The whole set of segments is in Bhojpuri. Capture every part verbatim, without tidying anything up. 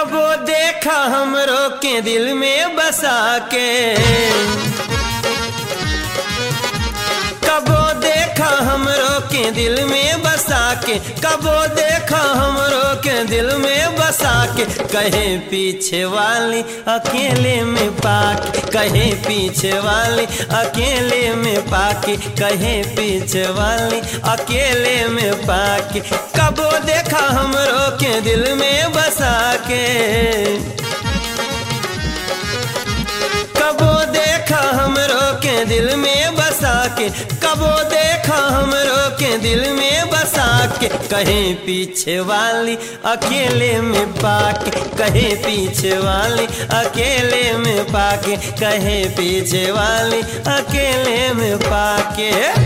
कबो देखा हमरो के दिल में बसा के, कबो देखा हमरो के दिल में बसा के, कबो देखा हमरो के दिल में बसा के। कहे पीछे वाली अकेले में पाके, कहे पीछे वाली अकेले में पाके, कहे पीछे वाली अकेले में पाके। कबो देखा हमरो के दिल में बसा के, कबो देखा हमरो के दिल में बसा के, कबो देखा हमरो के दिल में बसा के। कहे पीछे वाली अकेले में पाके, कहे पीछे वाली अकेले में पाके, कहे पीछे वाली अकेले में पाके।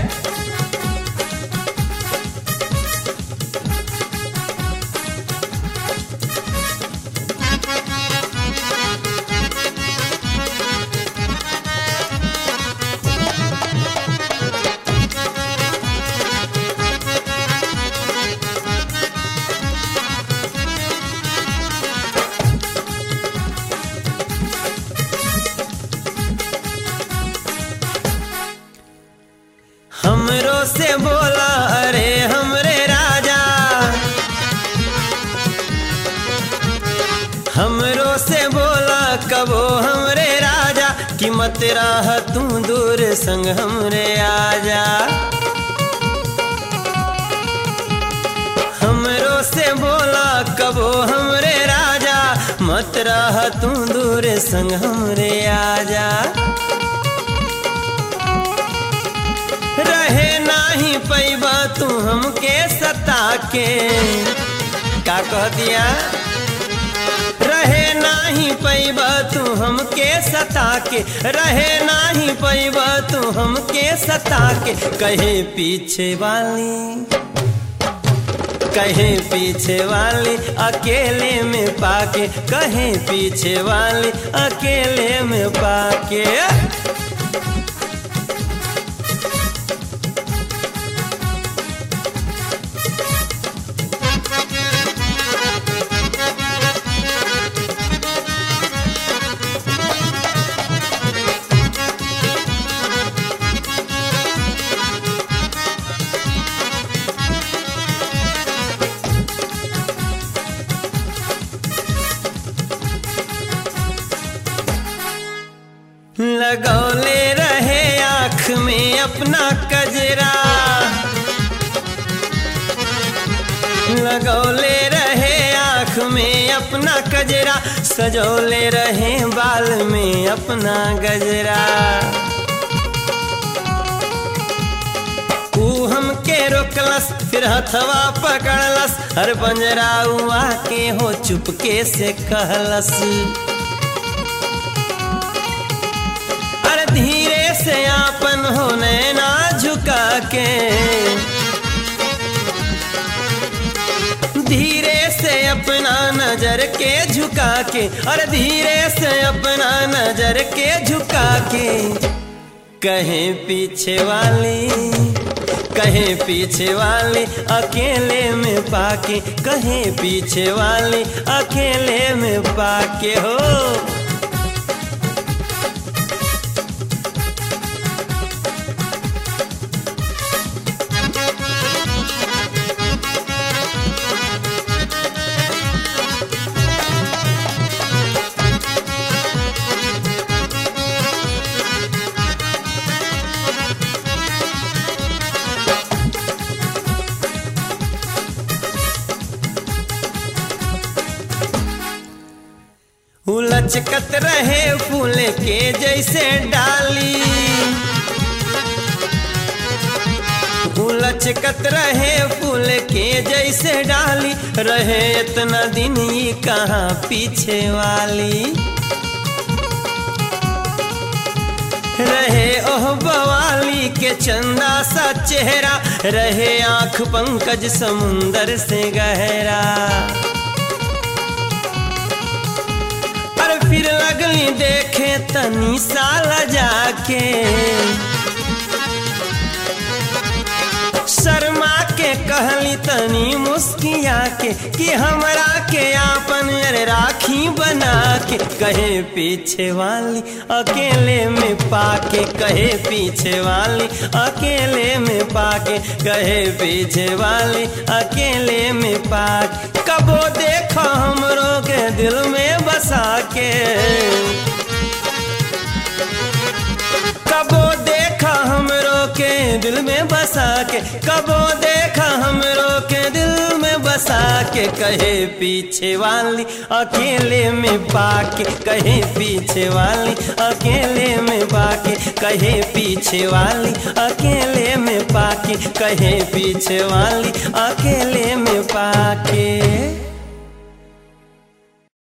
हमरो से बोला अरे हमरे राजा, हमरो से बोला कबो हमरे राजा, कि मत राह तू दूर संग हमरे आजा। हमरो से बोला कबो हमरे राजा, मत राह तू दूर संग हमरे आजा। रहे नाही पैबा तू हमके सता के, का कह दिया? रहे नाही पैबा तू हमके सता के, रहे नाही पैबा तू हमके सता के। कहे पीछे वाली, कहे पीछे वाली अकेले में पाके, कहे पीछे वाली अकेले में पाके। लगौले रहे आँख में अपना कजरा, लगौले रहे आँख में अपना कजरा, सजौले रहे बाल में अपना गजरा। ऊ हमके रोकलस फिर हथवा पकड़लस, हर पंजरा हुआ के हो चुपके से कहलस। धीरे से आपन हो नैना झुका के, धीरे से अपना नजर के झुका के, और धीरे से अपना नजर के झुका के। कहे पीछे वाली, कहे पीछे वाली अकेले में पाके, कहे पीछे वाली अकेले में पाके हो। लचकत रहे फूल के जैसे डाली, लचकत रहे फूल के जैसे डाली, रहे इतना दिन ये कहाँ पीछे वाली। रहे ओह बवाली के चंदा सा चेहरा, रहे आँख पंकज समुंदर से गहरा। फिर लगली देखे तनी साला जाके, शर्मा के के कहली तनी मुस्किया के कि हमरा के आपन अरे राखी बना के कहे पीछे वाली अकेले में पाके कहे पीछे वाली अकेले में पाके कहे पीछे वाली अकेले में पाके कबो देखो हमरो के दिल में बसा के कबो देखा हमरो के दिल में बसा के कबो देखा हमरो के दिल में बसा के कहे पीछे वाली अकेले में पाके कहे पीछे वाली अकेले में पाके कहे पीछे वाली अकेले में पाके कहे पीछे वाली अकेले में पाके।